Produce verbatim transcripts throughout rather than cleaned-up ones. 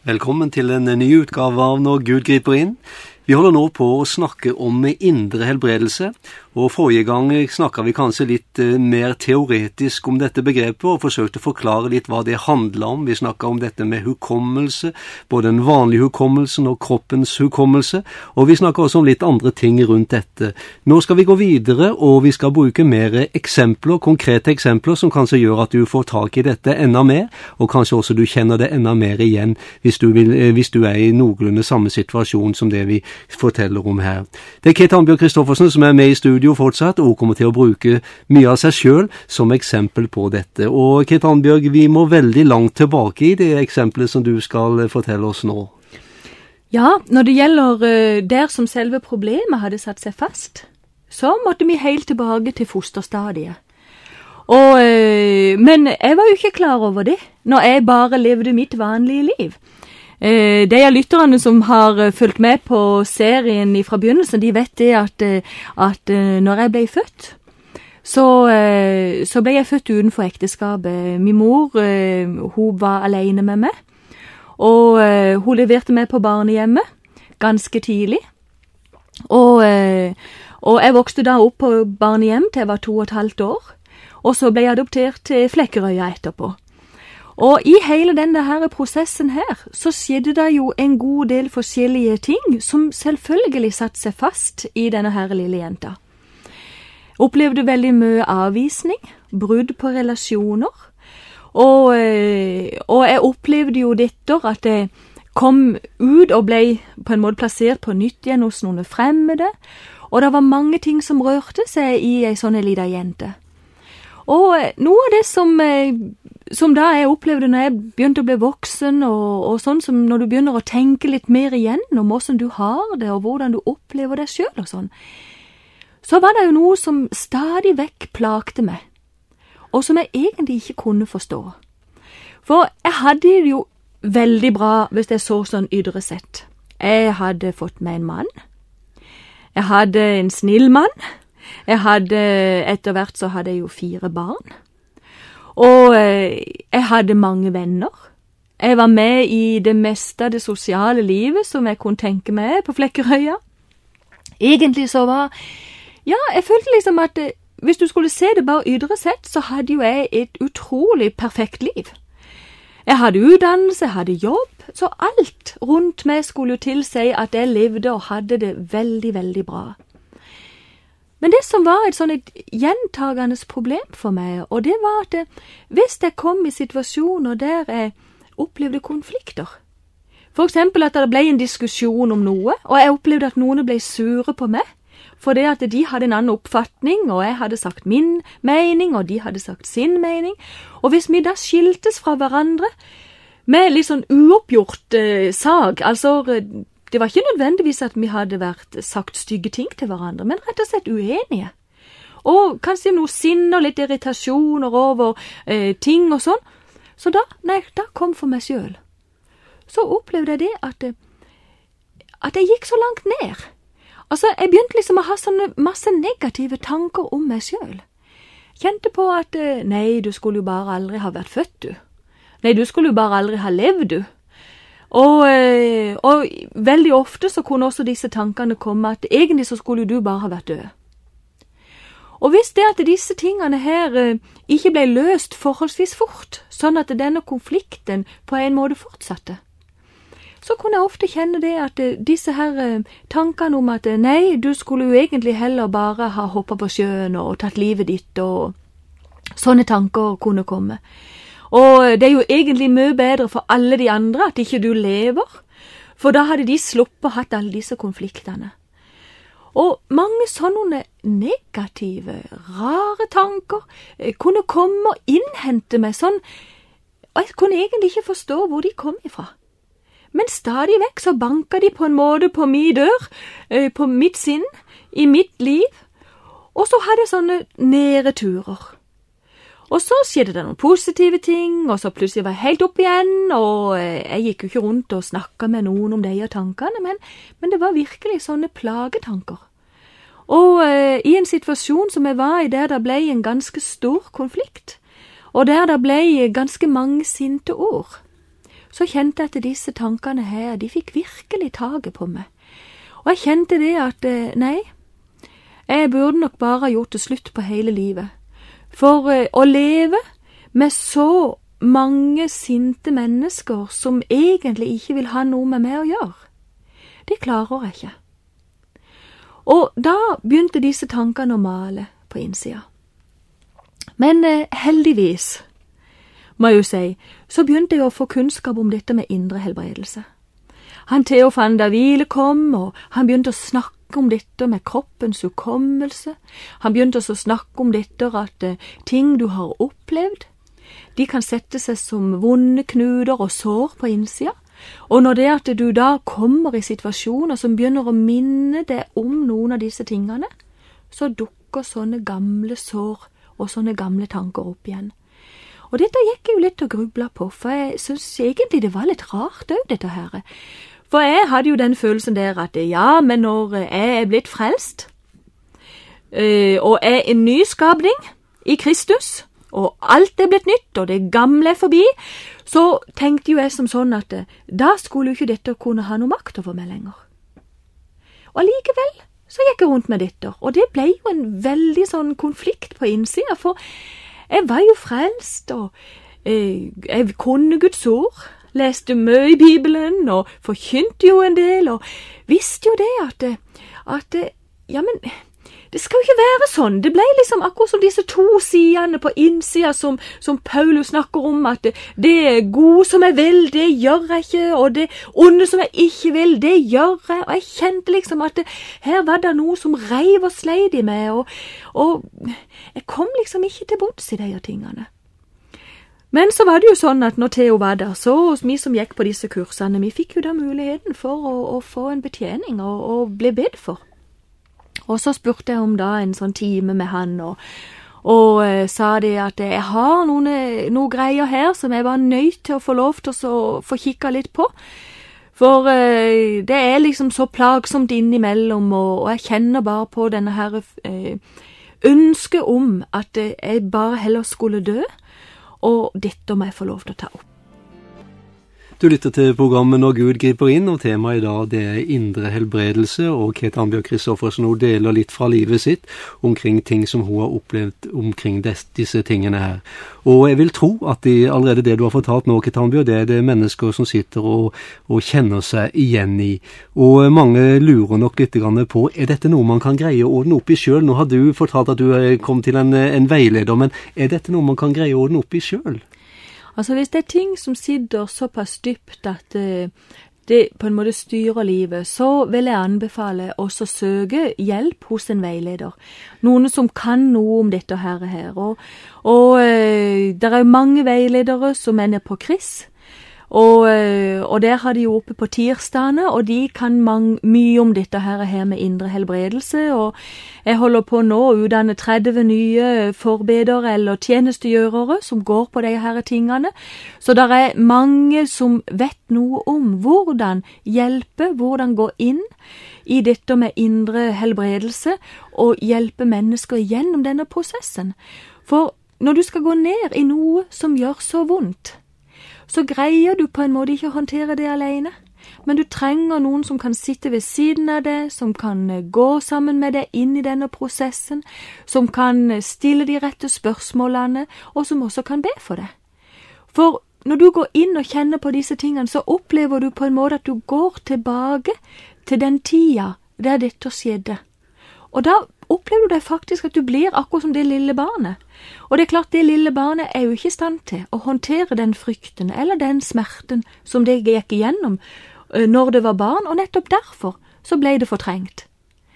Velkommen til en ny utgave av Når Gud griper inn. Vi holder nå på å snakke om indre helbredelse, og forrige gang snakket vi kanskje litt eh, mer teoretisk om dette begrepet, og forsøkte å forklare litt hva det handler om. Vi snakket om dette med hukommelse, både den vanlige hukommelsen og kroppens hukommelse, og vi snakket også om litt andre ting rundt dette. Nå skal vi gå videre, og vi skal bruke mer eksempler, konkrete eksempler, som kanskje gjør at du får tak i dette enda mer, og kanskje også du kjenner det enda mer igjen, hvis du, vil, eh, hvis du er i noenlunde samme situasjon som det vi forteller om her. Det er Kate Annbjørg Kristoffersen som er med i studio fortsatt, og kommer til å bruke mye av seg selv som eksempel på dette. Og Kate Annbjørg, vi må veldig langt tilbake i det eksempelet som du skal fortelle oss nå. Ja, når det gjelder uh, der som selve problemet hadde satt seg fast, så måtte vi helt tilbake til fosterstadiet. Og, uh, men jeg var jo ikke klar over det, når jeg bare levde mitt vanlige liv. Eh, de av lytterne som har uh, fulgt med på serien fra begynnelsen, de vet det at, uh, at uh, når jeg ble født, så, uh, så ble jeg født utenfor ekteskapet. Min mor, uh, hun var alene med meg, og uh, hun leverte meg på barnehjemmet ganske tidlig. Og, uh, og jeg vokste da opp på barnehjem til jeg var to og et halvt år, og så ble jeg adoptert til Flekkerøya etterpå. Og i hele denne her prosessen her, så skjedde det jo en god del forskjellige ting som selvfølgelig satt seg fast i denne her lille jenta. Opplevde veldig mye avvisning, brudd på relasjoner, og, og jeg opplevde jo dette at jeg kom ut og ble på en måte plassert på nytt igjen hos noen fremmede, og det var mange ting som rørte seg i en sånn lille jente. Og noe av det som, som da jeg opplevde når jeg begynte å bli voksen, og, og sånn som når du begynner å tenke litt mer igjen om hvordan du har det, og hvordan du opplever deg selv og sånn, så var det jo noe som stadig vekk plagte meg, og som jeg egentlig ikke kunne forstå. For jeg hadde det jo veldig bra hvis jeg så sånn ydre sett. Jeg hadde fått meg en mann, jeg hadde en snill mann, Jeg hadde, etter hvert så hadde jeg jo fire barn, og jeg hadde mange venner. Jeg var med i det meste av det sosiale livet som jeg kunne tenke meg på Flekkerøya. Egentlig så var, ja, jeg følte liksom at hvis du skulle se det bare ydre sett, så hadde jo jeg et utrolig perfekt liv. Jeg hadde utdannelse, jeg hadde jobb, så alt rundt meg skulle jo tilsi at jeg levde og hadde det veldig, veldig bra. Men det som var et sånn et gjentagende problem for meg, og det var at hvis jeg kom i situasjoner der jeg opplevde konflikter, for eksempel at det ble en diskusjon om noe, og jeg opplevde at noen ble sure på meg, for det at de hadde en annen oppfatning, og jeg hadde sagt min mening, og de hadde sagt sin mening, og hvis vi da skiltes fra hverandre med litt sånn uoppgjort eh, sag, altså det var ikke nødvendigvis at vi hadde vært sagt stygge ting til hverandre, men rett og slett uenige. Og kanskje noe sinne og litt irritasjoner over eh, ting og sånn. Så da, nei, da kom for meg selv. Så opplevde jeg det at, at jeg gikk så langt ned. Altså, jeg begynte liksom å ha sånne masse negative tanker om meg selv. Kjente på at, nei, du skulle jo bare aldri ha vært født, du. Nei, du skulle jo bare aldri ha levd, du. Og, og veldig ofte så kunne også disse tankene komme at egentlig så skulle du bare ha vært død. Og hvis det at disse tingene her ikke ble løst forholdsvis fort, sånn at denne konflikten på en måte fortsatte, så kunne jeg ofte kjenne det at disse her tankene om at nei, du skulle jo egentlig heller bare ha hoppet på sjøen og tatt livet ditt, og sånne tanker kunne komme. Og det er jo egentlig mye bedre for alle de andre at ikke du lever, for da hadde de sluppet å hatt alle disse konfliktene. Og mange sånne negative, rare tanker kunne komme og innhente meg sånn, og jeg kunne egentlig ikke forstå hvor de kom ifra. Men stadig vekk så banket de på en måte på min dør, på mitt sinn, i mitt liv, og så hadde jeg sånne nedturer. Og så skjedde det noen positive ting, og så plutselig var jeg helt opp igjen, og jeg gikk jo ikke rundt og snakket med noen om de tankene, men, men det var virkelig sånne plagetanker. Og eh, i en situasjon som jeg var i, der det ble en ganske stor konflikt, og der det ble ganske mange sinte ord, så kjente jeg at disse tankene her, de fikk virkelig taget på meg. Og jeg kjente det at, nei, jeg burde nok bare ha gjort det slutt på hele livet. For uh, å leve med så mange sinte mennesker som egentlig ikke vil ha noe med meg å gjøre, det klarer jeg ikke. Og da begynte disse tankene å male på innsida. Men uh, heldigvis, må jeg jo si, så begynte jeg å få kunnskap om dette med indre helbredelse. Han Theophan Davile kom, og han begynte å snakke om dette med kroppens hukommelse. Han begynte å snakke om dette at uh, ting du har opplevd, de kan sette seg som vonde knuder og sår på innsida. Og når det at du da kommer i situasjoner som begynner å minne deg om noen av disse tingene, så dukker sånne gamle sår og sånne gamle tanker opp igjen. Og dette gikk jeg jo litt og grubla på, for jeg synes egentlig det var litt rart også, dette her. For jeg hadde jo den følelsen der at ja, men når jeg er blitt frelst, øh, og er en ny skapning i Kristus, og alt er blitt nytt, og det gamle er forbi, så tenkte jo jeg som sånn at da skulle jo ikke dette kunne ha noe makt over meg lenger. Og allikevel så gikk jeg rundt med dette, og det ble jo en veldig sånn konflikt på innsida, for jeg var jo frelst, og eh, jeg kunne Guds ord, leste mye i Bibelen, og forkynte jo en del, og visste jo det at, at ja, men det skal jo ikke være sånn. Det ble liksom akkurat som disse to sidene på innsida som, som Paulus snakker om, at det, det gode som jeg vil, det gjør jeg ikke, og det onde som jeg ikke vil, det gjør jeg. Og jeg kjente liksom at det, her var det noe som reiv og sleit i meg, og, og jeg kom liksom ikke til bunns i de tingene. Men så var det jo sånn at når Theo var der, så vi som gikk på disse kursene, vi fikk jo da muligheten for å, å få en betjening og, og bli bedt for. Og så spurte jeg om da en sånn time med han, og, og eh, sa det at jeg har noen, noen greier her som jeg var nødt til å få lov til å få kikket litt på. For eh, det er liksom så plagsomt innimellom, og, og jeg kjenner bare på denne her eh, ønsket om at jeg bare heller skulle dø, og dette må jeg få lov til å ta opp. Du lytter til programmet Når Gud griper inn, og temaet i dag det er indre helbredelse, og Kate Annbjørg Kristoffersen hun deler litt fra livet sitt omkring ting som hun har opplevd omkring des, disse tingene her. Og jeg vil tro at de, allerede det du har fortalt nå, Kate Annbjørg, det er det mennesker som sitter og, og kjenner seg igjen i. Og mange lurer nok litt på, er dette noe man kan greie å ordne opp i selv? Nå har du fortalt at du kom til en, en veileder, men er dette noe man kan greie å ordne opp i selv? Altså hvis det er ting som sitter såpass dypt at uh, det på en måte styrer livet, så vil jeg anbefale også å søke hjelp hos en veileder. Noen som kan noe om dette her. her. Og, og uh, det er jo mange veiledere som er nede på K R I S, og, uh, og der har de jo oppe på tirsdagene, og de kan mang, mye om dette her, her med indre helbredelse, og jeg holder på nå å utdanne tretti nye forbedere eller tjenestegjørere som går på de her tingene. Så det er mange som vet noe om hvordan hjelpe, hvordan gå inn i dette med indre helbredelse og hjelpe mennesker gjennom denne prosessen. For når du skal gå ned i noe som gjør så vondt, så greier du på en måte ikke å håndtere det alene. Men du trenger noen som kan sitte ved siden av deg, som kan gå sammen med deg inn i denne prosessen, som kan stille de rette spørsmålene, og som også kan be for deg. For når du går inn og kjenner på disse tingene, så opplever du på en måte at du går tilbake til den tida der dette skjedde. Og da opplever du deg faktisk at du blir akkurat som det lille barnet. Og det er klart, det lille barnet er jo ikke i stand til å håndtere den frykten eller den smerten som det gikk igjennom når det var barn, og nettopp derfor så ble det fortrengt.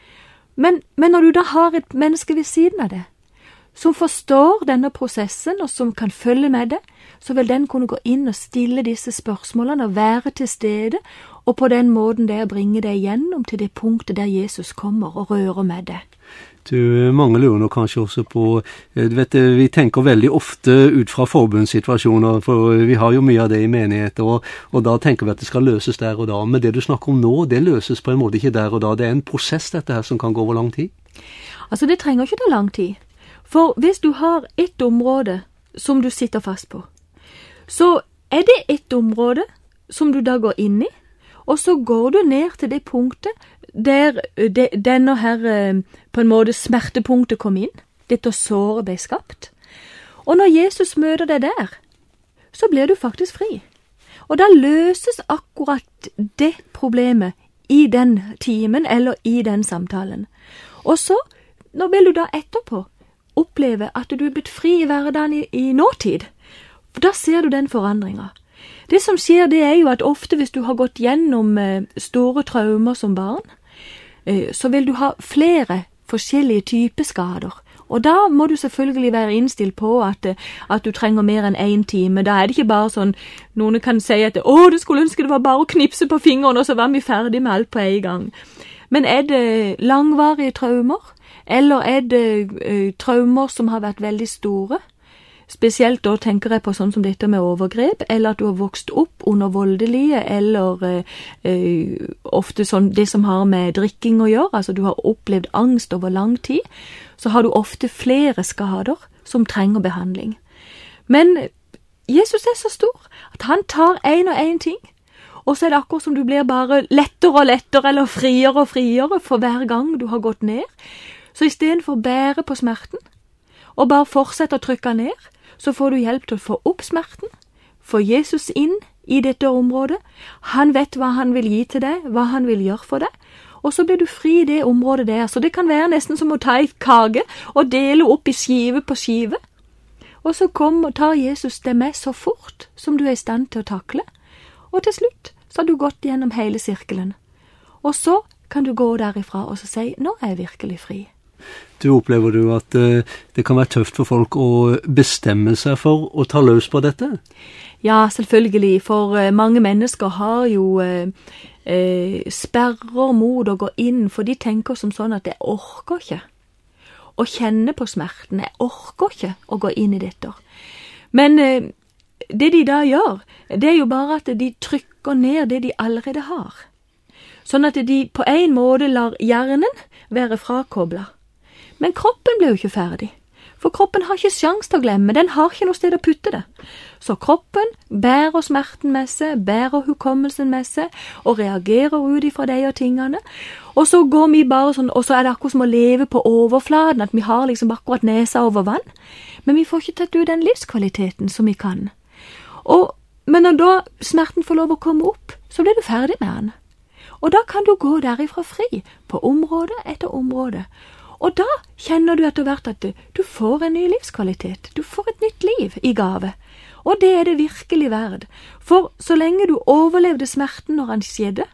Men, men når du da har et menneske ved siden av det, som forstår denne prosessen og som kan følge med det, så vil den kunne gå inn og stille disse spørsmålene og være til stede, og på den måten der bringe deg gjennom til det punktet der Jesus kommer og rører med det. Du, mange lurer nok kanskje også på, du vet, vi tenker veldig ofte ut fra forbundssituasjoner, for vi har jo mye av det i menigheter, og, og da tenker vi at det skal løses der og da, men det du snakker om nå, det løses på en måte ikke der og da, det er en prosess dette her som kan gå over lang tid. Altså det trenger ikke ta lang tid, for hvis du har et område som du sitter fast på, så er det et område som du da går inn i, og så går du ned til det punktet der de, denne her på en måte smertepunktet kom inn, dette såret ble skapt. Og når Jesus møter deg der, så blir du faktisk fri. Og da løses akkurat det problemet i den timen eller i den samtalen. Og så, nå vil du da etterpå oppleve at du er blitt fri i hverdagen i, i nåtid. For da ser du den forandringen. Det som skjer, det er jo at ofte hvis du har gått gjennom eh, store traumer som barn, eh, så vil du ha flere forskjellige typer skader. Og da må du selvfølgelig være innstilt på at, at du trenger mer enn én time. Da er det ikke bare sånn, noen kan si at å, du skulle ønske det var bare å knipse på fingeren, og så var vi ferdig med alt på en gang. Men er det langvarige traumer, eller er det uh, traumer som har vært veldig store? Spesielt da tenker jeg på sånn som dette med overgrep, eller at du har vokst opp under voldelige, eller uh, uh, ofte sånn det som har med drikking å gjøre, altså du har opplevd angst over lang tid, så har du ofte flere skader som trenger behandling. Men Jesus er så stor at han tar en og en ting, og så er det akkurat som du blir bare lettere og lettere, eller friere og friere for hver gang du har gått ned. Så i stedet for å bære på smerten, og bare fortsette å trykke ned, så får du hjelp til å få opp smerten, få Jesus inn i dette området. Han vet hva han vil gi til deg, hva han vil gjøre for deg, og så blir du fri i det området der. Så det kan være nesten som å ta et kake og dele opp i skive på skive. Og så kom og tar Jesus det med så fort som du er i stand til å takle. Og til slutt så har du gått gjennom hele sirkelen. Og så kan du gå derifra og så si, nå er jeg virkelig fri. Du opplever du at uh, det kan være tøft for folk å bestemme seg for å ta løs på dette? Ja, selvfølgelig, for uh, mange mennesker har jo uh, uh, sperrer mot å gå inn, for de tenker som sånn at jeg orker ikke å kjenne på smerten, jeg orker ikke å gå inn i dette. Men uh, det de da gjør, det er jo bare at de trykker ned det de allerede har. Sånn at de på en måte lar hjernen være frakoblet. Men kroppen blir jo ikke ferdig, for kroppen har ikke sjans til å glemme, den har ikke noe sted å putte det. Så kroppen bærer smerten med seg, bærer hukommelsen med seg, og reagerer ut ifra de og tingene. Og så går vi bare sånn, og så er det akkurat som å leve på overfladen, at vi har liksom akkurat nesa over vann, men vi får ikke tatt ut den livskvaliteten som vi kan. Og, men når da smerten får lov å komme opp, så blir du ferdig med den. Og da kan du gå derifra fri, på område etter område. Og da kjenner du etter hvert at du får en ny livskvalitet, du får et nytt liv i gave. Og det er det virkelig verd. For så lenge du overlevde smerten når han skjedde,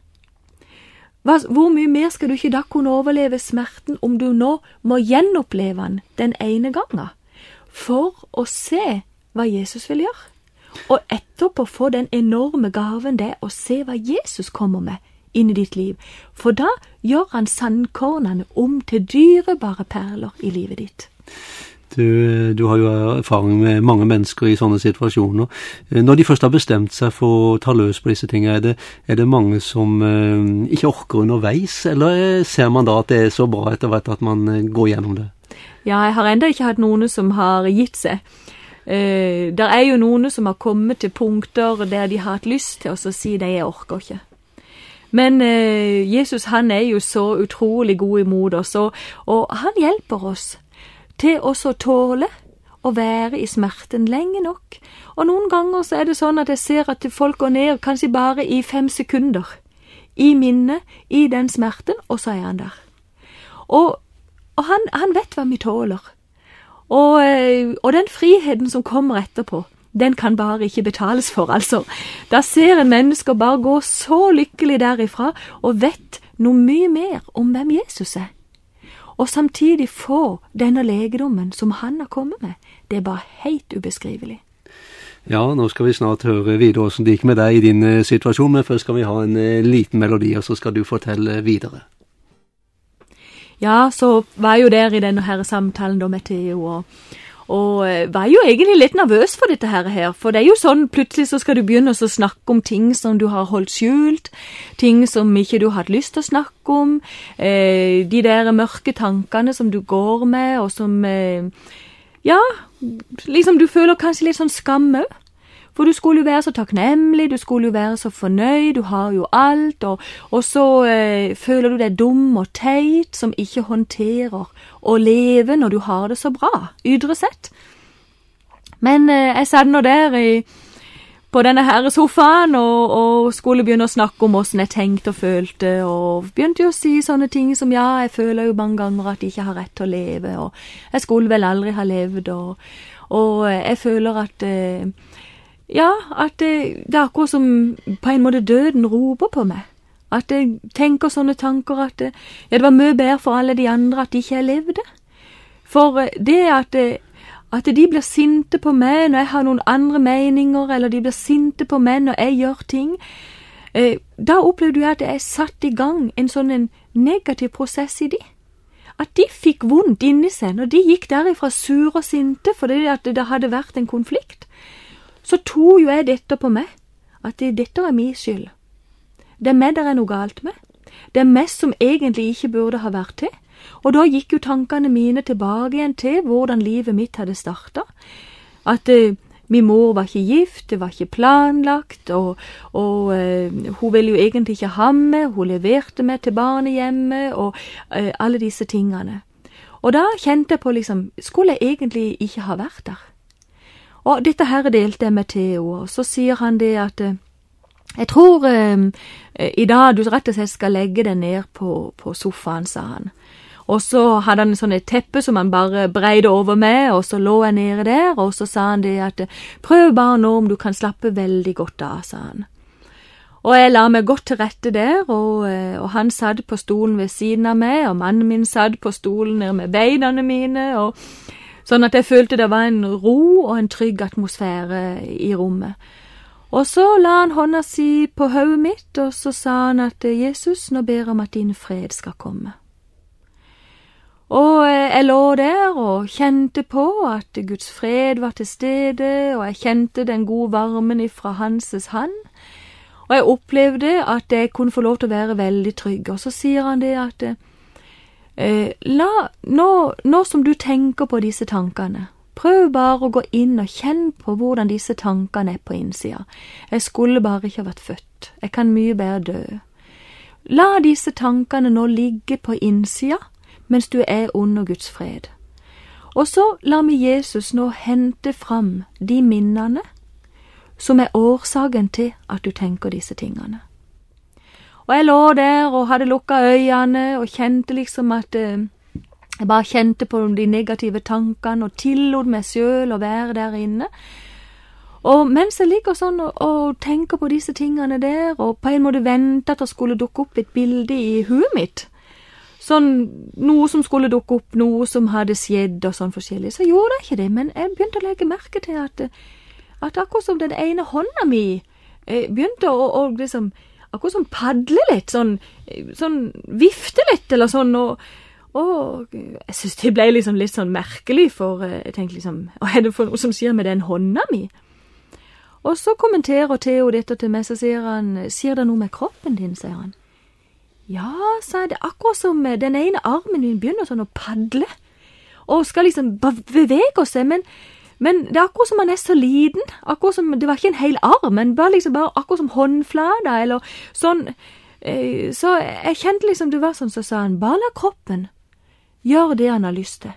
hvor mye mer skal du ikke da kunne overleve smerten om du nå må gjenoppleve den den ene gangen, for å se hva Jesus vil gjøre. Og etterpå få den enorme gaven det å se hva Jesus kommer med inn i ditt liv, for da gjør han sandkornene om til dyrebare perler i livet ditt. Du, du har jo erfaring med mange mennesker i sånne situasjoner. Når de først har bestemt seg for å ta løs på disse tingene, er det, er det mange som uh, ikke orker underveis, eller ser man da at det er så bra etter hvert at man uh, går gjennom det? Ja, jeg har enda ikke hatt noen som har gitt seg. Uh, der er jo noen som har kommet til punkter der de har hatt lyst til å si det, jeg orker ikke. Men eh, Jesus, han er jo så utrolig god imot oss, og, og han hjelper oss til også å tåle å være i smerten lenge nok. Og noen ganger så er det sånn at jeg ser at folk går ned kanskje bare i fem sekunder, i minnet, i den smerten, og så er han der. Og, og han, han vet hva vi tåler. Og, og den friheten som kommer etterpå, den kan bare ikke betales for, altså. Da ser en menneske bare gå så lykkelig derifra, og vet noe mye mer om hvem Jesus er. Og samtidig få denne legedommen som han har kommet med. Det er bare helt ubeskrivelig. Ja, nå skal vi snart høre videre hvordan det gikk med deg i din uh, situasjon, men først skal vi ha en uh, liten melodi, og så skal du fortelle videre. Ja, så var jo der i denne her samtalen da med Theo, og Og var jo egentlig litt nervøs for dette her, for det er jo sånn, plutselig så skal du begynne å snakke om ting som du har holdt skjult, ting som ikke du har hatt lyst til å snakke om, eh, de der mørke tankene som du går med, og som, eh, ja, liksom du føler kanskje litt sånn skam også, For du skulle jo være så takknemlig, du skulle jo være så fornøyd, du har jo alt, og, og så eh, føler du deg dum og teit som ikke håndterer å leve når du har det så bra, ydre sett. Men eh, jeg satt nå der i, på denne her sofaen og, og skulle begynne å snakke om hvordan jeg tenkte og følte, og begynte jo å si sånne ting som ja, jeg føler jo mange ganger at jeg ikke har rett til å leve, og jeg skulle vel aldri ha levd, og, og jeg føler at eh, ja, at det, det er akkurat som på en måte døden roper på meg. At jeg tenker sånne tanker at ja, det var mye bedre for alle de andre at de ikke levde. For det at, at de blir sinte på meg når jeg har noen andre meninger, eller de blir sinte på meg når jeg gjør ting, eh, da opplevde jeg at jeg satt i gang en sånn en negativ prosess i de. At de fikk vondt inni seg når de gikk derifra sur og sinte fordi at det hadde vært en konflikt. Så tog jo jeg dette på meg, at dette er min skyld. Det er meg der er noe galt med. Det er meg som egentlig ikke burde ha vært til. Og da gikk jo tankene mine tilbake igjen til hvordan livet mitt hadde startet. At eh, min mor var ikke gift, det var ikke planlagt, og, og eh, hun ville jo egentlig ikke ha meg, hun leverte meg til barnehjemmet, og eh, alle disse tingene. Og da kjente jeg på liksom, skulle jeg egentlig ikke ha vært der? Og dette her delte jeg med Theo, og så sier han det at eh, jeg tror eh, i dag du rett og slett skal legge deg ned på, på sofaen, sa han. Og så hadde han en sånn et teppe som han bare breide over meg, og så lå jeg nede der, og så sa han det at prøv bare nå om du kan slappe veldig godt av, sa han. Og jeg la meg godt til rette der, og, eh, og han satt på stolen ved siden av meg, og mannen min satt på stolen nede med beinene mine, og sånn at jeg følte det var en ro og en trygg atmosfære i rommet. Og så la han hånda si på hodet mitt, og så sa han at Jesus, nå ber jeg om at din fred skal komme. Og jeg lå der og kjente på at Guds fred var til stede, og jeg kjente den gode varmen ifra Hanses hand. Og jeg opplevde at jeg kunne få lov til å være veldig trygg. Og så sier han det at Eh, la, nå, nå som du tenker på disse tankene, prøv bare å gå inn og kjenne på hvordan disse tankene er på innsida. Jeg skulle bare ikke ha vært født. Jeg kan mye bedre dø. La disse tankene nå ligge på innsida, mens du er under Guds fred. Og så la vi Jesus nå hente fram de minnene som er årsaken til at du tenker disse tingene. Og jeg lå der og hadde lukket øynene og kjente liksom at eh, jeg bare kjente på de negative tankene og tillot meg selv å være der inne. Og mens jeg ligger sånn og, og tenker på disse tingene der, og på en måte ventet at det skulle dukke opp et bilde i huet mitt, sånn noe som skulle dukke opp, noe som hadde skjedd og sånn forskjellig, så gjorde jeg ikke det, men jeg begynte å legge merke til at, at akkurat som den ene hånda mi eh, begynte å, å liksom akkurat som padle litt, sånn, sånn vifte litt, eller sånn, og, og jeg synes det ble liksom litt sånn merkelig, for jeg tenkte liksom, hva er det for noe som sier med den hånda mi? Og så kommenterer Theo dette til meg, så sier han, sier det noe med kroppen din, sier han. Ja, sa jeg, det akkurat som den ene armen min begynner sånn å padle, og skal liksom bevege seg, men Men det er akkurat som han er så liten, akkurat som, det var ikke en hel arm, men bare liksom bare akkurat som håndflada, eller sånn, eh, så jeg kjente liksom det var sånn, så sa han, bare la kroppen gjøre det han har lyst til.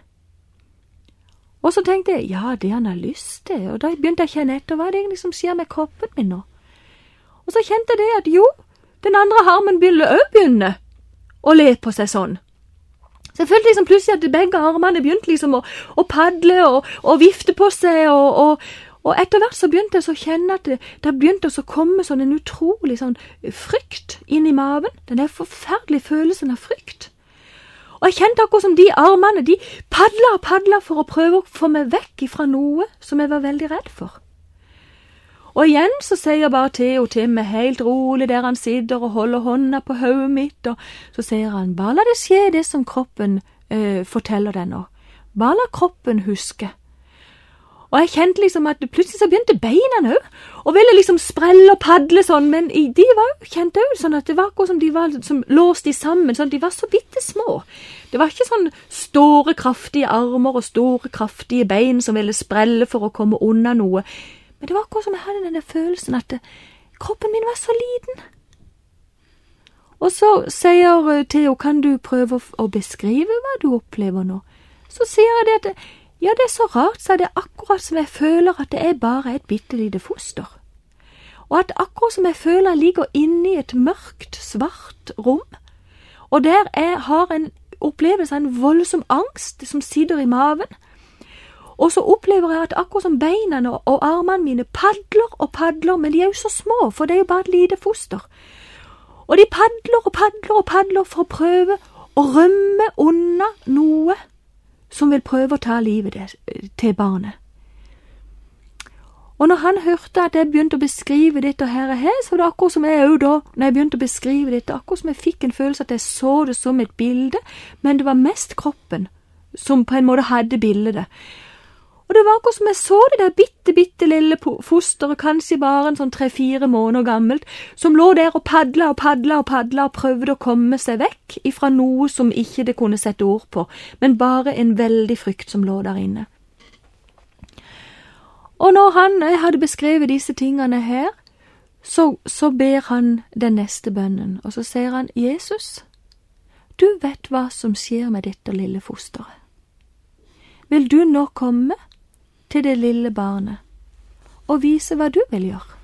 Og så tenkte jeg, ja, det han har lyst til, og da begynte jeg å kjenne etter, hva er det egentlig som skjer med kroppen min nå? Og så kjente jeg det at jo, den andre armen ville også begynne å le på seg sånn. Så jeg følte liksom plutselig at begge armene begynte liksom å, å padle og, og vifte på seg, og, og, og etter hvert så begynte jeg så å kjenne at det, det begynte å komme sånn en utrolig sånn frykt inn i maven, den der forferdelige følelsen av frykt. Og jeg kjente akkurat som de armene, de padla og padla for å prøve å få meg vekk fra noe som jeg var veldig redd for. Og igjen så sier bare Theo til meg helt rolig der han sitter og holder hånda på hodet mitt, og så sier han, bare la det skje det som kroppen øh, forteller deg nå. Bare la kroppen huske. Og jeg kjente liksom at plutselig så begynte beina nå, og ville liksom sprelle og padle sånn, men de var jo kjent også sånn at det var akkurat som de var som låst i sammen, sånn at de var så bitte små. Det var ikke sånn store, kraftige armer og store, kraftige bein som ville sprelle for å komme unna noe. Men det var akkurat som jeg hadde denne følelsen at det, kroppen min var så liten. Og så sier Theo, kan du prøve å, å beskrive hva du opplever nå? Så sier jeg det at, ja, det er så rart, så det er akkurat som jeg føler at det er bare et bittelite foster. Og at akkurat som jeg føler jeg ligger inne i et mørkt, svart rom, og der jeg har en opplevelse av en voldsom angst som sitter i maven, og så opplever jeg at akkurat som beina og, og armene mine padler og padler, men de er jo så små, for det er jo bare et lite foster. Og de padler og padler og padler for å prøve å rømme unna noe som vil prøve å ta livet til barnet. Og når han hørte at jeg begynte å beskrive dette her, så var det akkurat som jeg også da, når jeg begynte å beskrive dette, akkurat som jeg fikk en følelse at jeg så det som et bilde, men det var mest kroppen som på en måte hadde bildet. Og det var akkurat som jeg så det der bitte, bitte lille fosteret, kanskje bare en sånn tre-fire måneder gammelt, som lå der og padla og padla og padla og prøvde å komme seg vekk ifra noe som ikke det kunne sette ord på, men bare en veldig frykt som lå der inne. Og når han hadde beskrevet disse tingene her, så, så ber han den neste bønnen, og så sier han, Jesus, du vet hva som skjer med dette lille fosteret. Vil du nå komme til det lille barnet og vise hva du vil gjøre?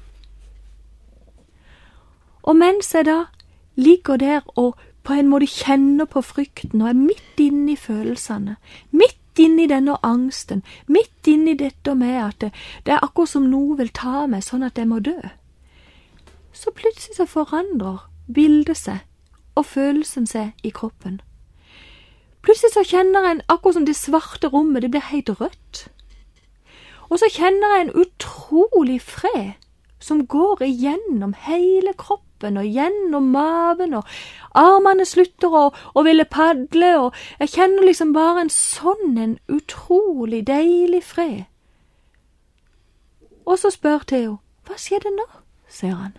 Og mens jeg da ligger der og på en måte kjenner på frykten og er midt inne i følelsene, midt inne i denne angsten, midt inne i dette med at det, det er akkurat som noe vil ta meg sånn at jeg må dø, så plutselig så forandrer bildet seg og følelsen seg i kroppen. Plutselig så kjenner jeg en, akkurat som det svarte rommet, det blir helt rødt. Og så kjenner jeg en utrolig fred som går igjennom hele kroppen og gjennom maven, og armene slutter å, å ville padle, og jeg kjenner liksom bare en sånn en utrolig deilig fred. Og så spør Theo, hva skjer det nå? Sier han.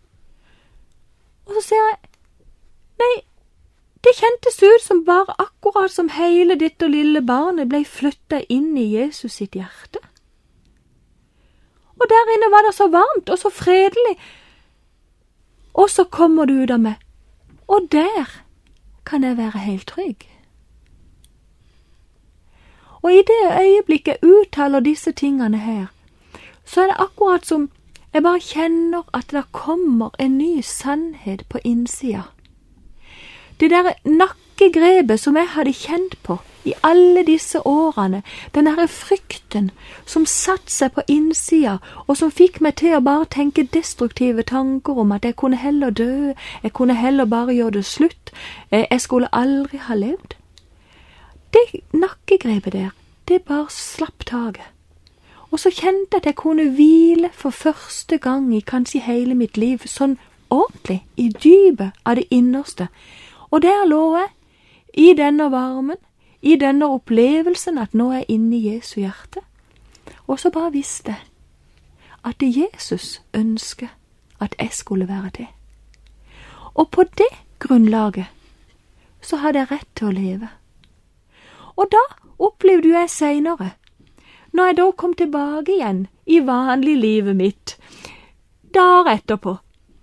Og så sier jeg, nei, det kjentes ut som bare akkurat som hele dette lille barnet ble flyttet inn i Jesus sitt hjerte. Og der inne var det så varmt og så fredelig. Og så kommer du ut av meg, og der kan jeg være helt trygg. Og i det øyeblikket jeg uttaler disse tingene her, så er det akkurat som jeg bare kjenner at det kommer en ny sannhet på innsida. Det der nakkegrepet som jeg hadde kjent på i alle disse årene, den der frykten som satt seg på innsida, og som fikk meg til å bare tenke destruktive tanker om at jeg kunne heller dø, jeg kunne heller bare gjøre det slutt, jeg skulle aldri ha levd. Det nakkegrepet der, det bare slapp taget. Og så kjente jeg at jeg kunne hvile for første gang i kanskje hele mitt liv, sånn ordentlig, i dypet av det innerste. Og der lå jeg, i denne varmen, i denne opplevelsen at nå er jeg inne i Jesu hjerte. Og så bare visste jeg at Jesus ønsker at jeg skulle være det. Og på det grunnlaget så hadde jeg rett til å leve. Og da opplevde jeg senere, når jeg da kom tilbake igjen i vanlig livet mitt, dager etterpå,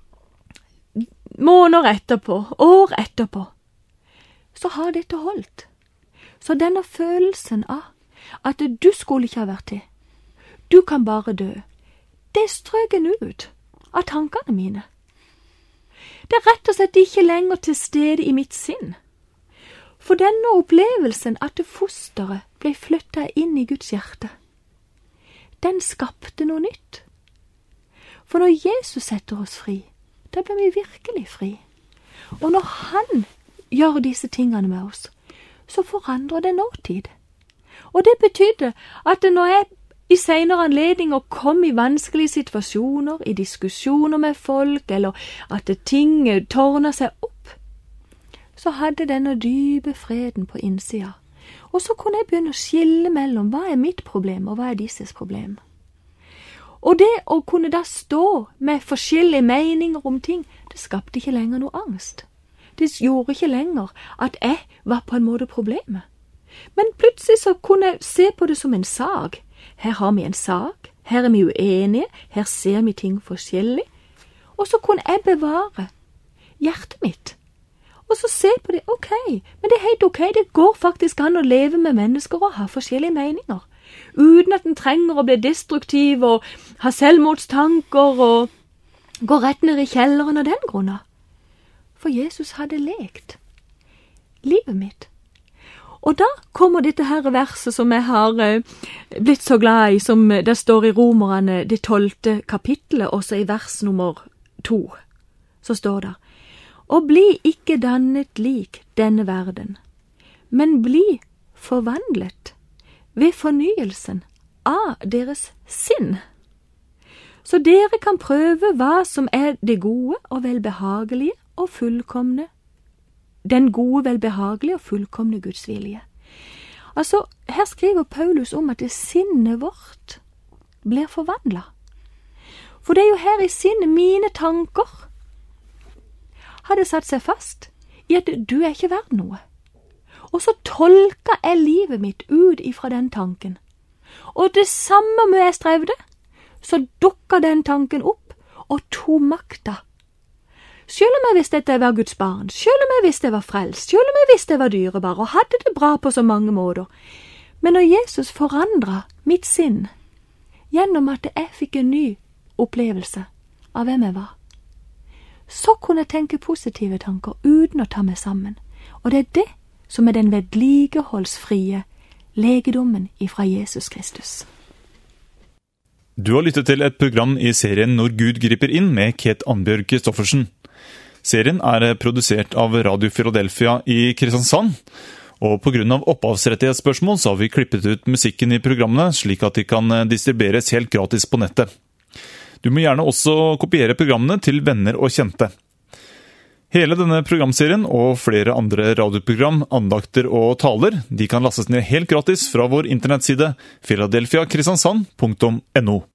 måneder etterpå, år etterpå, så har dette holdt. Så denne følelsen av at du skulle ikke ha vært til, du kan bare dø, det strøk en ut av tankene mine. Det er rett og slett ikke lenger til stede i mitt sinn. For denne opplevelsen at det fosteret ble flyttet inn i Guds hjerte, den skapte noe nytt. For når Jesus setter oss fri, da blir vi virkelig fri. Og når han gjør disse tingene med oss, så forandrer det nåtid. Og det betydde at når jeg i senere anledninger kom i vanskelige situasjoner, i diskusjoner med folk, eller at ting tårnet seg opp, så hadde denne dype freden på innsida. Og så kunne jeg begynne å skille mellom hva er mitt problem, og hva er disses problem. Og det å kunne da stå med forskjellige meninger om ting, det skapte ikke lenger noe angst. Det gjorde ikke lenger at jeg var på en måte problemet. Men plutselig så kunne jeg se på det som en sak. Her har vi en sak, her er vi uenige, her ser vi ting forskjellig. Og så kunne jeg bevare hjertet mitt. Og så se på det, ok, men det er helt ok, det går faktisk an å leve med mennesker og ha forskjellige meninger. Uten at den trenger å bli destruktiv og ha selvmordstanker og gå rett ned i kjelleren av den grunnen. For Jesus hadde lekt livet mitt. Og da kommer dette her verset som jeg har eh, blitt så glad i, som det står i Romerne, det tolvte kapittelet, også i vers nummer to. Så står det, og bli ikke dannet lik denne verden, men bli forvandlet ved fornyelsen av deres sinn. Så dere kan prøve hva som er det gode og velbehagelige og fullkomne, den gode, velbehagelige og fullkomne Guds vilje. Altså, her skriver Paulus om at det sinnet vårt blir forvandlet. For det er jo her i sinnet mine tanker hadde satt seg fast i at du er ikke verdt noe. Og så tolker jeg livet mitt ut ifra den tanken. Og det samme med jeg strevde, så dukket den tanken opp og tog makta. Selv om jeg visste at jeg var Guds barn, selv om jeg visste jeg var frelst, selv om jeg visste jeg var dyrebar og hadde det bra på så mange måter. Men når Jesus forandret mitt sinn, gjennom at jeg fikk en ny opplevelse av hvem jeg var, så kunne jeg tenke positive tanker uten å ta meg sammen. Og det er det som er den vedlikeholdsfrie legedommen ifra Jesus Kristus. Du har lyttet til et program i serien Når Gud griper inn med Ket Annbjørg Kristoffersen. Serien er produsert av Radio Philadelphia i Kristiansand, og på grunn av opphavsrettighetsspørsmål så har vi klippet ut musikken i programmene slik at de kan distribueres helt gratis på nettet. Du må gjerne også kopiere programmene til venner og kjente. Hele denne programserien og flere andre radioprogram, andakter og taler, de kan lastes ned helt gratis fra vår internettside philadelphia kristiansand punktum no.